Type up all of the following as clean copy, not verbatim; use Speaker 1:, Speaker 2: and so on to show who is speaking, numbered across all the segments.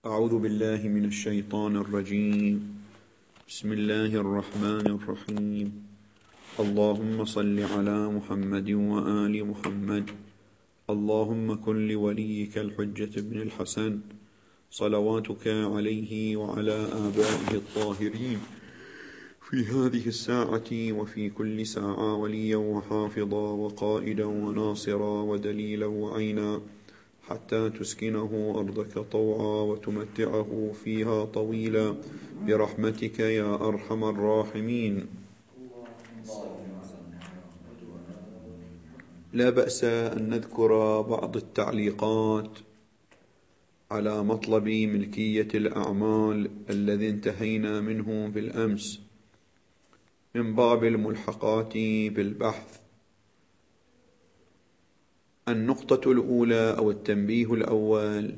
Speaker 1: أعوذ بالله من الشيطان الرجيم. بسم الله الرحمن الرحيم. اللهم صل على محمد وآل محمد. اللهم كن لوليك الحجة بن الحسن صلواتك عليه وعلى آبائه الطاهرين في هذه الساعة وفي كل ساعة وليا وحافظا وقائدا وناصرا ودليلا وعينا، حتى تسكنه أرضك طوعا وتمتعه فيها طويلا برحمتك يا أرحم الراحمين. لا بأس أن نذكر بعض التعليقات على مطلب ملكية الأعمال الذي انتهينا منه بالأمس من باب الملحقات بالبحث. النقطة الأولى أو التنبيه الأول: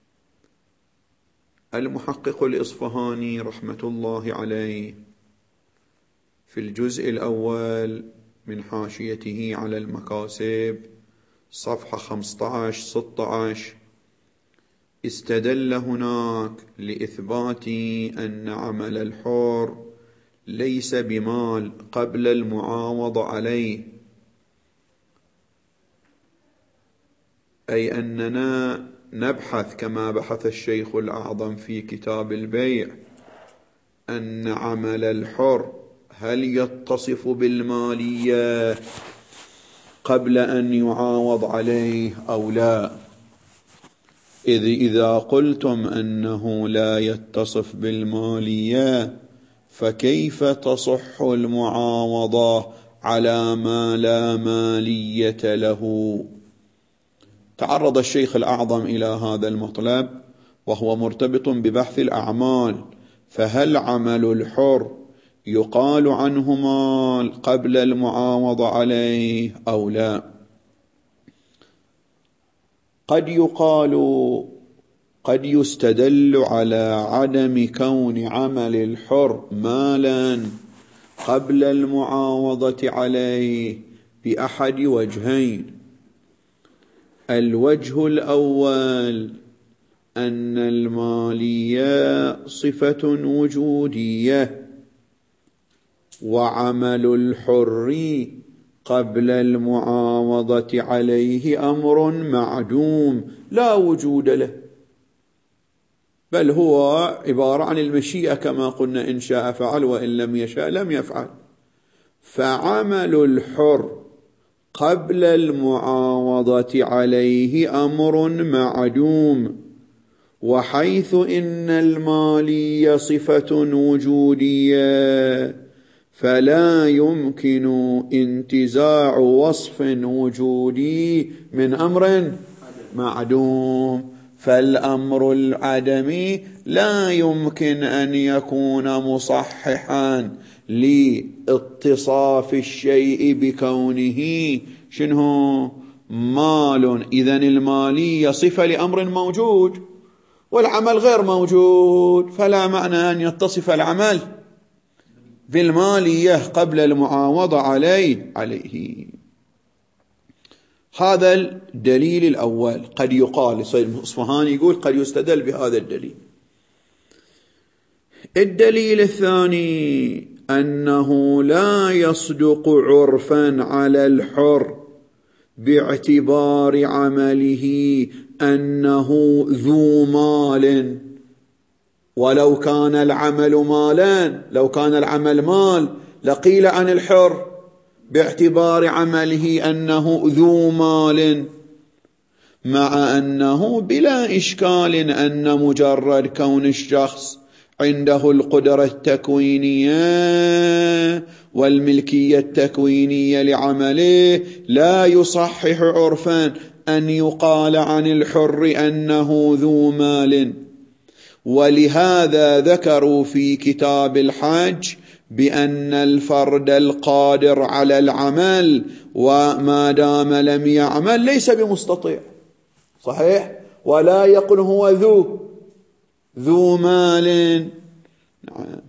Speaker 1: المحقق الإصفهاني رحمة الله عليه في الجزء الأول من حاشيته على المكاسب صفحة 15-16 استدل هناك لإثبات أن عمل الحر ليس بمال قبل المعاوض عليه، أي أننا نبحث كما بحث الشيخ الأعظم في كتاب البيع أن عمل الحر هل يتصف بالمالية قبل أن يعاوض عليه أو لا. إذا قلتم أنه لا يتصف بالمالية فكيف تصح المعاوضة على ما لا مالية له؟ تعرض الشيخ الأعظم إلى هذا المطلب وهو مرتبط ببحث الأعمال، فهل عمل الحر يقال عنه مال قبل المعاوضة عليه أو لا؟ قد يستدل على عدم كون عمل الحر مالا قبل المعاوضة عليه بأحد وجهين. الوجه الأول أن المالية صفة وجودية، وعمل الحر قبل المعاوضة عليه أمر معدوم لا وجود له، بل هو عبارة عن المشيئة كما قلنا: إن شاء فعل وإن لم يشاء لم يفعل. فعمل الحر قبل المعاوضة عليه أمر معدوم، وحيث إن المالية صفة وجودية فلا يمكن انتزاع وصف وجودي من أمر معدوم، فالأمر العدمي لا يمكن أن يكون مصححا لاتصاف الشيء بكونه شنو؟ مال. إذن المالية صفة لأمر موجود والعمل غير موجود، فلا معنى أن يتصف العمل بالمالية قبل المعاوضة عليه. هذا الدليل الأول. قد يقال الإصفهاني يقول قد يستدل بهذا الدليل. الدليل الثاني أنه لا يصدق عرفا على الحر باعتبار عمله أنه ذو مال، ولو كان العمل مالا، لو كان العمل مال لقيل عن الحر باعتبار عمله أنه ذو مال، مع أنه بلا إشكال أن مجرد كون الشخص عنده القدرة التكوينية والملكية التكوينية لعمله لا يصحح عرفا أن يقال عن الحر أنه ذو مال. ولهذا ذكروا في كتاب الحج بأن الفرد القادر على العمل وما دام لم يعمل ليس بمستطيع، صحيح؟ ولا يقول هو ذو مال. نعم.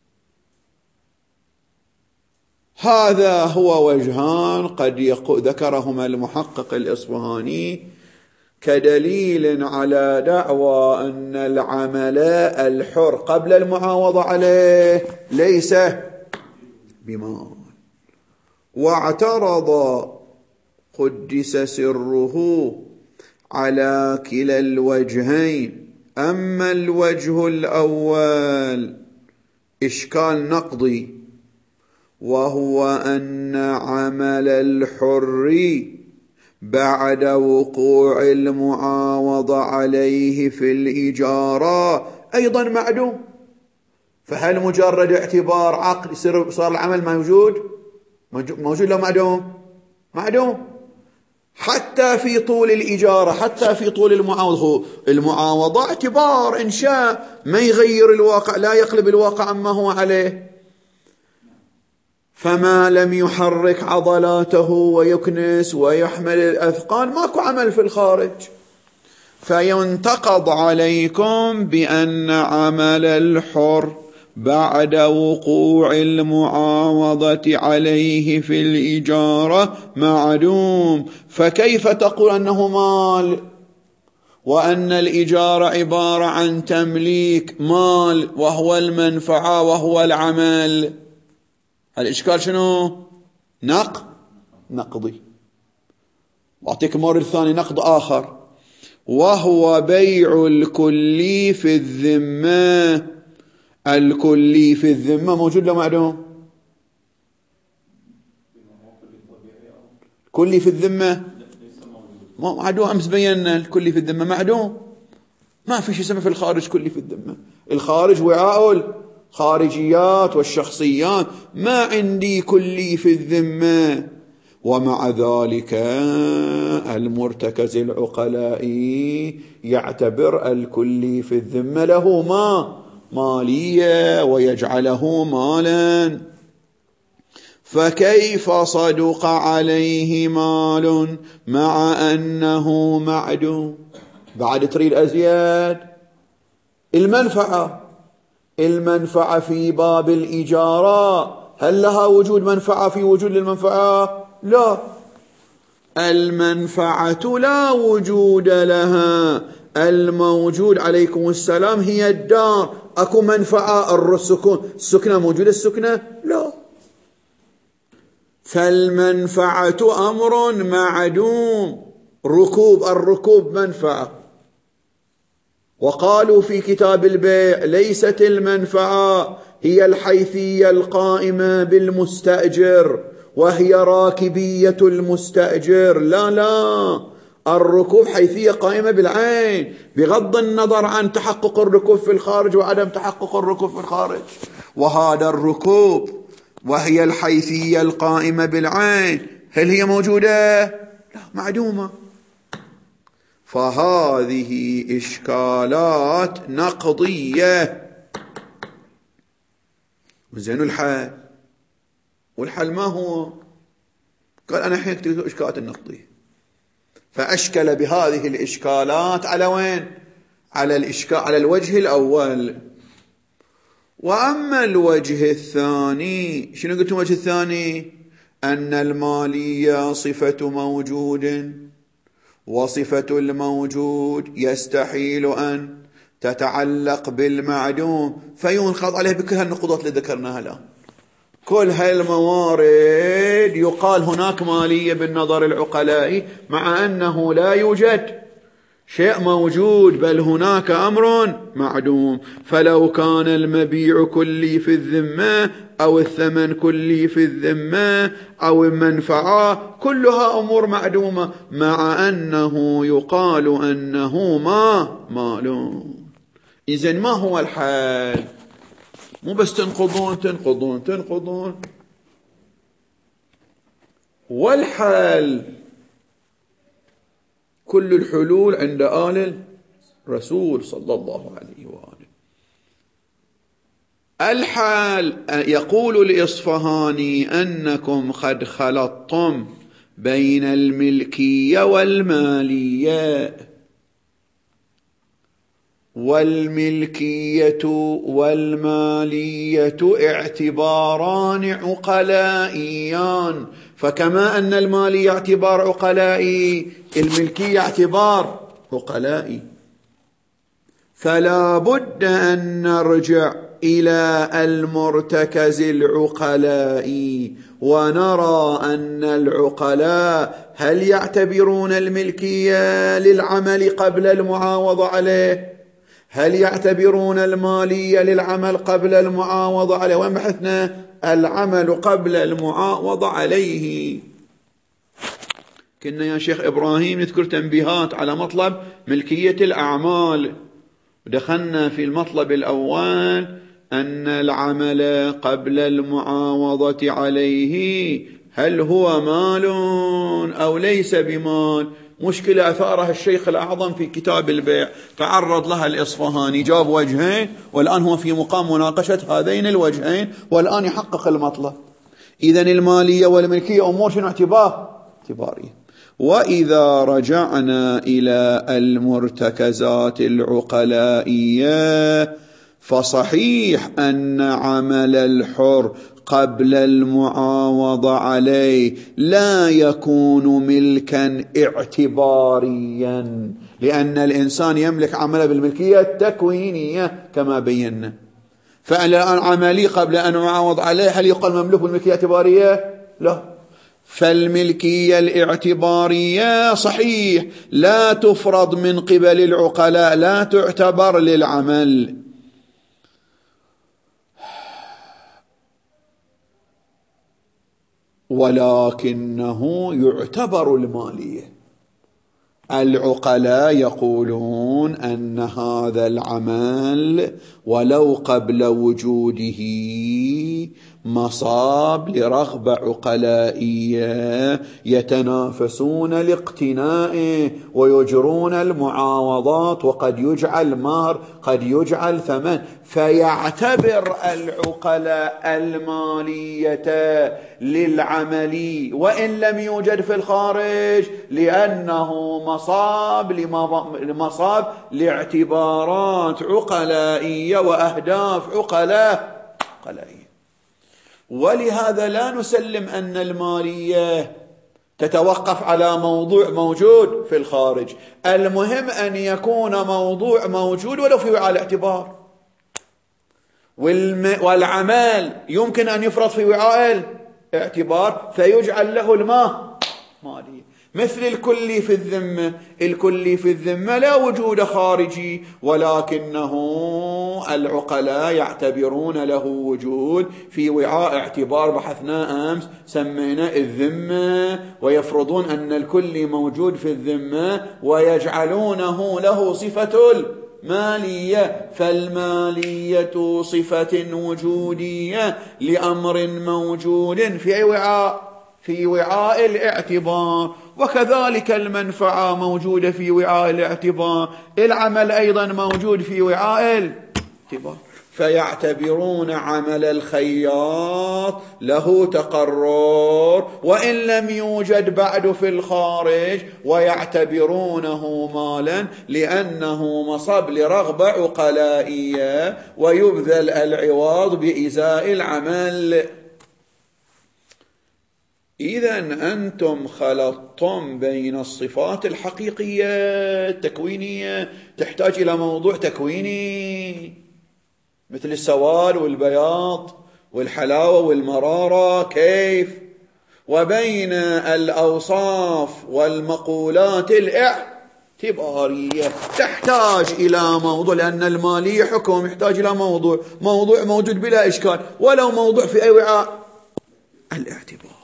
Speaker 1: هذا هو وجهان قد ذكرهما المحقق الإصفهاني كدليل على دعوى أن العمل الحر قبل المعاوضة عليه ليس بمال. واعترض قدس سره على كلا الوجهين. أما الوجه الأول إشكال نقضي، وهو أن عمل الحر بعد وقوع المعاوضة عليه في الإجارة أيضا معدوم. فهل مجرد اعتبار عقد صار العمل موجود لو معدوم حتى في طول الإجارة، حتى في طول المعاوضة اعتبار إنشاء ما يغير الواقع، لا يقلب الواقع عما هو عليه. فما لم يحرك عضلاته ويكنس ويحمل الأثقال ماكو عمل في الخارج. فينتقض عليكم بأن عمل الحر بعد وقوع المعاوضة عليه في الإجارة معدوم. فكيف تقول أنه مال وأن الإجارة عبارة عن تمليك مال وهو المنفعة وهو العمل؟ الإشكال شنو؟ نقضي. وأعطيك مورد ثاني نقض آخر، وهو بيع الكلي في الذمة. الكلي في الذمة موجود لو معدوم؟ كلي في الذمة معدوم. أمس بينا الكلي في الذمة معدوم، ما في شيء اسمه في الخارج كلي في الذمة. الخارج وعاء الخارجيات والشخصيات، ما عندي كلي في الذمة. ومع ذلك المرتكز العقلائي يعتبر الكلي في الذمة له مالية ويجعله مالا. فكيف صدق عليه مال مع أنه معدوم؟ بعد تريد أزياد. المنفعة في باب الإجارة هل لها وجود منفعة في وجود للمنفعة؟ لا، المنفعة لا وجود لها. الموجود عليكم السلام هي الدار. أكو منفعة السكنة موجودة؟ السكنة لا. فالمنفعة أمر معدوم. الركوب منفعة. وقالوا في كتاب البيع ليست المنفعة هي الحيثية القائمة بالمستأجر وهي راكبية المستأجر. لا، الركوب حيثية قائمة بالعين، بغض النظر عن تحقق الركوب في الخارج وعدم تحقق الركوب في الخارج. وهذا الركوب وهي الحيثية القائمة بالعين هل هي موجودة؟ لا، معدومة. فهذه إشكالات نقضية. وزين الحل، والحل ما هو؟ قال أنا حين أكتب إشكالات النقضية. فأشكل بهذه الإشكالات على وين؟ على الوجه الأول. وأما الوجه الثاني، شنو قلت الوجه الثاني؟ أن المالية صفة موجود، وصفة الموجود يستحيل أن تتعلق بالمعدوم، فينخض عليه بكل هالنقطات اللي ذكرناها الآن. كل هالموارد يقال هناك مالية بالنظر العقلائي، مع أنه لا يوجد شيء موجود، بل هناك أمر معدوم. فلو كان المبيع كلي في الذمة أو الثمن كلي في الذمة أو المنفعة، كلها أمور معدومة، مع أنه يقال أنه مال. إذن ما هو الحل؟ مو بس تنقضون. والحل كل الحلول عند آل الرسول صلى الله عليه وآله. الحال يقول الإصفهاني أنكم قد خلطتم بين الملكية والمالية، والملكية والمالية اعتباران عقلائيان. فكما أن المالية اعتبار عقلائي، الملكية اعتبار عقلائي. فلا بد أن نرجع إلى المرتكز العقلاء ونرى أن العقلاء هل يعتبرون الملكية للعمل قبل المعاوضة عليه؟ هل يعتبرون المالية للعمل قبل المعاوضة عليه؟ وين بحثنا؟ العمل قبل المعاوضة عليه. كنا يا شيخ إبراهيم نذكر تنبيهات على مطلب ملكية الأعمال، ودخلنا في المطلب الأول أن العمل قبل المعاوضة عليه هل هو مال أو ليس بمال؟ مشكلة أثارها الشيخ الأعظم في كتاب البيع، تعرض لها الإصفهاني، جاب وجهين والآن هو في مقام مناقشة هذين الوجهين والآن يحقق المطلب. إذن المالية والملكية أمور شنو اعتبارية. وإذا رجعنا إلى المرتكزات العقلائية فصحيح أن عمل الحر قبل المعاوضة عليه لا يكون ملكا اعتباريا، لأن الإنسان يملك عمله بالملكية التكوينية كما بينا. فالآن عملي قبل أن أعاوض عليه هل يقال مملوك بالملكية الاعتبارية؟ لا. فالملكية الاعتبارية صحيح لا تفرض من قبل العقلاء، لا تعتبر للعمل، ولكنه يعتبر المالية. العقلاء يقولون أن هذا العمل ولو قبل وجوده مصاب لرغبة عقلائية يتنافسون لاقتنائه ويجرون المعاوضات، وقد يجعل مهر قد يجعل ثمن، فيعتبر العقلاء المالية للعمل وإن لم يوجد في الخارج، لأنه مصاب لاعتبارات عقلائية وأهداف عقلائية. ولهذا لا نسلم أن المالية تتوقف على موضوع موجود في الخارج، المهم أن يكون موضوع موجود ولو في وعاء الاعتبار. والعمل يمكن أن يفرض في وعاء الاعتبار فيجعل له الماء مالية، مثل الكلي في الذمة. الكلي في الذمة لا وجود خارجي، ولكنه العقلاء يعتبرون له وجود في وعاء اعتبار، بحثنا أمس سمينا الذمة، ويفرضون أن الكلي موجود في الذمة ويجعلونه له صفة المالية. فالمالية صفة وجودية لأمر موجود في وعاء الاعتبار، وكذلك المنفعة موجودة في وعاء الاعتبار، العمل أيضا موجود في وعاء الاعتبار. فيعتبرون عمل الخياط له تقرر وإن لم يوجد بعد في الخارج، ويعتبرونه مالا لأنه مصب لرغبة عقلائية ويبذل العوض بإزاء العمل. إذن أنتم خلطتم بين الصفات الحقيقية التكوينية، تحتاج إلى موضوع تكويني مثل السواد والبياض والحلاوة والمرارة كيف، وبين الأوصاف والمقولات الاعتبارية تحتاج إلى موضوع، لأن المالية حكم يحتاج إلى موضوع موجود بلا إشكال، ولو موضوع في أي وعاء الاعتبار.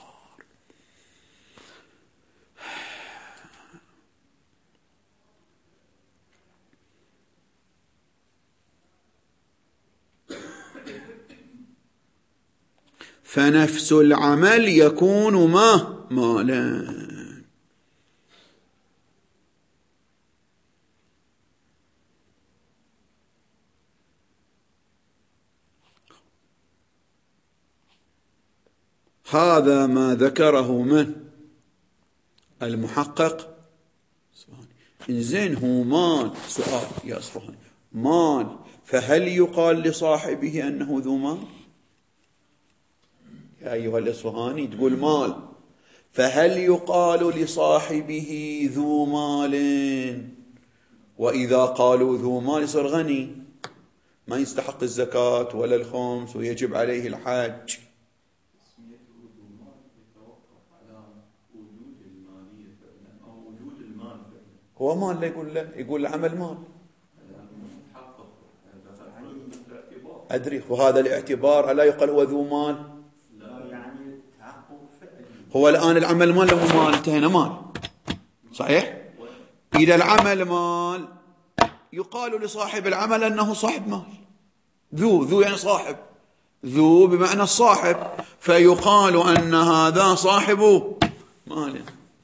Speaker 1: فنفس العمل يكون مالا. هذا ما ذكره من المحقق. إنزين هو مال، سؤال يا أصفهاني، مال، فهل يقال لصاحبه أنه ذو مال؟ يا أيها الإصفهاني تقول مال، فهل يقال لصاحبه ذو مال؟ وإذا قالوا ذو مال يصير غني، ما يستحق الزكاة ولا الخمس ويجب عليه الحج. هو مال، لا يقول له، يقول العمل مال. أدري، وهذا الاعتبار ألا يقال هو ذو مال؟ هو الآن العمل مال له مال، انتهينا مال، صحيح؟ إذا العمل مال يقال لصاحب العمل أنه صاحب مال. ذو يعني صاحب، ذو بمعنى الصاحب، فيقال أن هذا صاحب مال.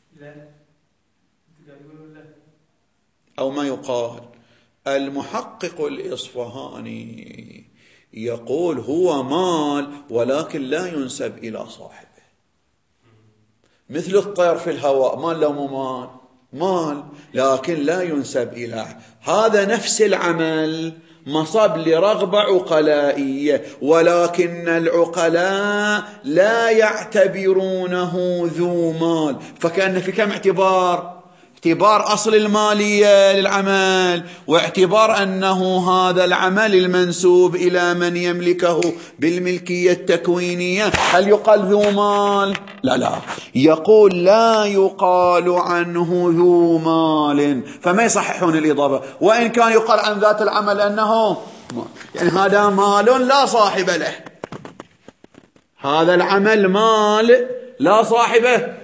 Speaker 1: أو ما يقال. المحقق الإصفهاني يقول هو مال ولكن لا ينسب إلى صاحبه، مثل الطير في الهواء، مال لو مو مال لكن لا ينسب إلى هذا. نفس العمل مصب لرغبة عقلائية، ولكن العقلاء لا يعتبرونه ذو مال، فكأن في كم اعتبار أصل المالية للعمل، واعتبار أنه هذا العمل المنسوب إلى من يملكه بالملكية التكوينية. هل يقال ذو مال؟ لا، يقول لا يقال عنه ذو مال، فما يصححون الإضافة، وإن كان يقال عن ذات العمل أنه مال. يعني هذا مال لا صاحب له، هذا العمل مال لا صاحبه.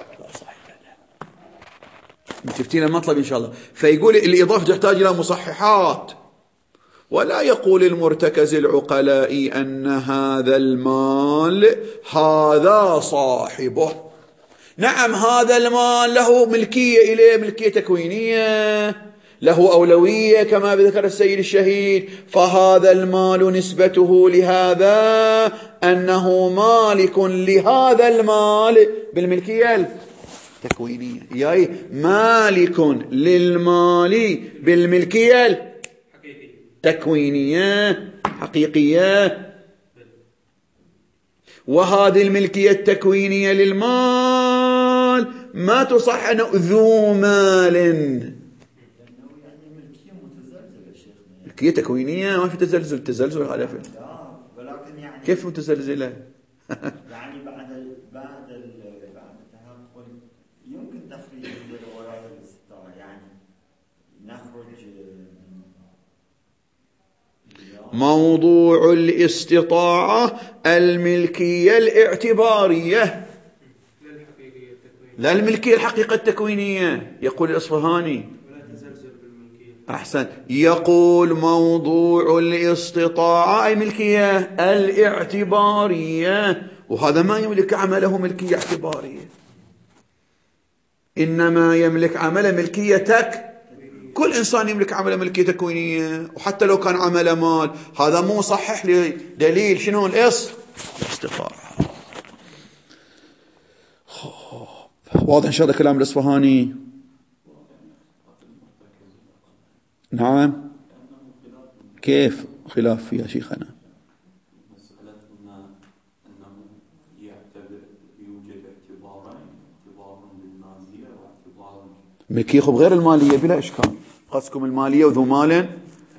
Speaker 1: تفتينا المطلب إن شاء الله. فيقول الإضافة تحتاج إلى مصححات، ولا يقول المرتكز العقلائي أن هذا المال هذا صاحبه. نعم، هذا المال له ملكية إليه، ملكية تكوينية، له أولوية كما ذكر السيد الشهيد، فهذا المال نسبته لهذا أنه مالك لهذا المال بالملكية تكوينية، يعني مالك للمال بالملكية تكوينية حقيقية. وهذه الملكية التكوينية للمال ما تصح أنه ذو مال. ملكية تكوينية ما في تزلزل هذا في كيف متزلزلة؟
Speaker 2: يعني بعد التحقق يمكن تخريج الولاية الاستطاعة، يعني نخرج
Speaker 1: موضوع الاستطاعة الملكية الاعتبارية لا الملكية الحقيقة التكوينية. يقول الإصفهاني أحسن، يقول موضوع الاستطاعة أي ملكية الاعتبارية، وهذا ما يملك عمله ملكية اعتبارية، إنما يملك عمله ملكية كل إنسان يملك عمله ملكية تكوينية، وحتى لو كان عمله مال هذا مو صحح لدليل شنو الاستطاعة. واضح إن شاء الله كلام الإصفهاني؟ نعم. كيف خلاف يا شيخنا؟
Speaker 3: مسألتنا أنه يوجد اعتبار للمالية واعتبار
Speaker 1: ملكية بغير المالية بلا إشكال. قصكم المالية وذو مال
Speaker 3: أنهم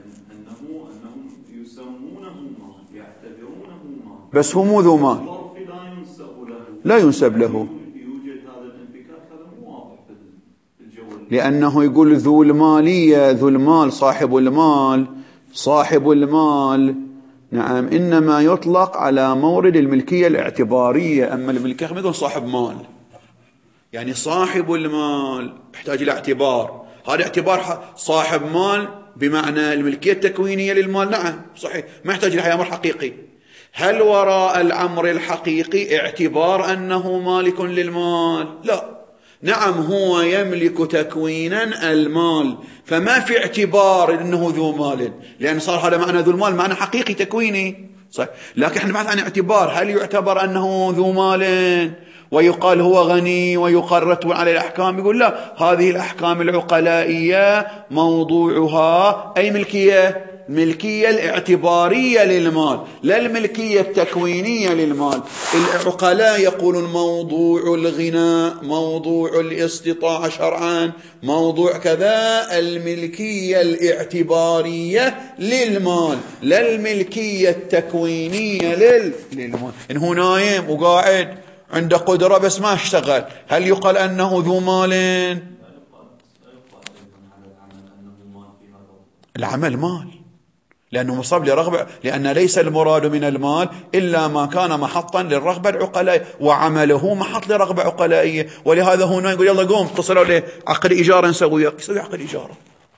Speaker 3: يسمونه مال، يعتبرونه مال،
Speaker 1: بس هو مو ذو مال، لا ينسب له.
Speaker 3: يوجد هذا الانفكاك، هذا مو واضح في الجو،
Speaker 1: لأنه يقول ذو المالية، ذو المال صاحب المال نعم، إنما يطلق على مورد الملكية الاعتبارية. أما الملكية ما يقول صاحب مال، يعني صاحب المال يحتاج إلى اعتبار. هذا اعتبار صاحب مال بمعنى الملكية التكوينية للمال، نعم صحيح، ما يحتاج إلى أمر حقيقي. هل وراء الأمر الحقيقي اعتبار أنه مالك للمال؟ لا، نعم هو يملك تكوينا المال، فما في اعتبار أنه ذو مال، لأن صار هذا معنى ذو المال معنى حقيقي تكويني صحيح. لكن احنا نبحث عن اعتبار، هل يعتبر أنه ذو مال ويقال هو غني ويقال رتب على الأحكام؟ يقول لا، هذه الأحكام العقلائية موضوعها أي ملكية الملكية الاعتبارية للمال، لا الملكية التكوينية للمال. العقلاء يقولون موضوع الغناء، موضوع الاستطاعة شرعا، موضوع كذا الملكية الاعتبارية للمال، لا الملكية التكوينية للمال. إن هو نايم وقاعد عنده قدرة بس ما اشتغل، هل يقال أنه ذو مال؟ العمل مال، لأنه مصاب لرغبة، لأن ليس المراد من المال إلا ما كان محطا للرغبة العقلائية، وعمله محط لرغبة عقلائية. ولهذا هنا يقول يلا قوم اتصلوا له عقد إيجار نسويه، يسوي عقد إيجار.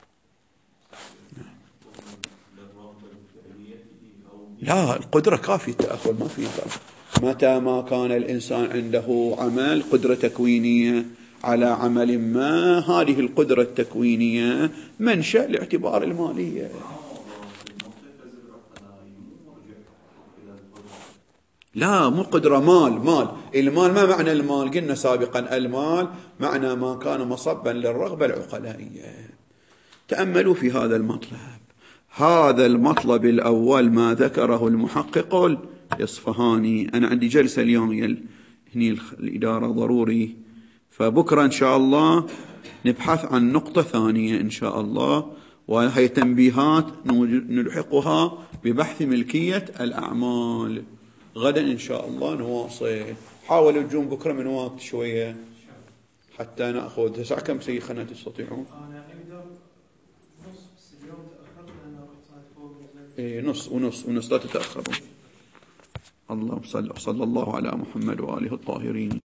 Speaker 1: لا، القدرة كافية التأخر، ما في كافية. متى ما كان الإنسان عنده عمل قدرة تكوينية على عمل ما، هذه القدرة التكوينية منشأ لاعتبار المالية. لا، مو قدرة، مال. المال ما معنى المال؟ قلنا سابقا المال معنى ما كان مصبا للرغبة العقلائية. تأملوا في هذا المطلب. هذا المطلب الأول ما ذكره المحقق الإصفهاني. أنا عندي جلسة اليوم هني الإدارة ضروري، فبكرة إن شاء الله نبحث عن نقطة ثانية إن شاء الله، وهي تنبيهات نلحقها ببحث ملكية الأعمال. غدا إن شاء الله نواصل. حاولوا تجون بكرة من وقت شوية حتى نأخذ. الساعة كم سيخنا تستطيعون؟ نص لا تتأخرون. اللهم صل الله على محمد وآله الطاهرين.